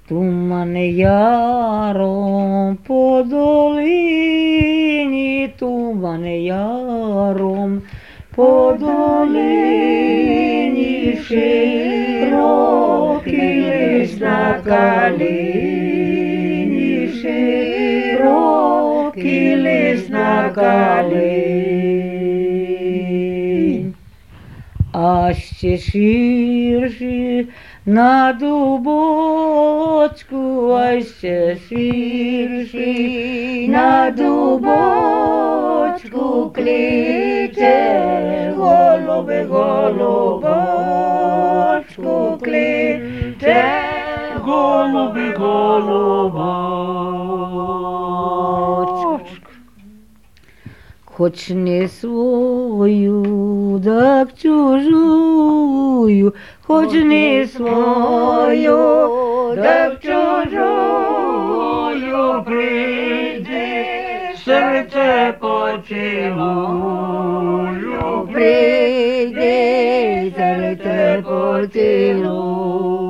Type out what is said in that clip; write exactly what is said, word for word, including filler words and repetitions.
Туман яром по долині, туман яром по долині, широкий лиш на калині, широкий лиш на калині. А ще ширші на дубочку, а ще ширші на дубочку, кличе голубе, голубочку, кличе голубе, голубочку. Хоч не свою, так чужую, хоч не свою, так чужую, прийди, серце поцілую, прийди, серце поцілую.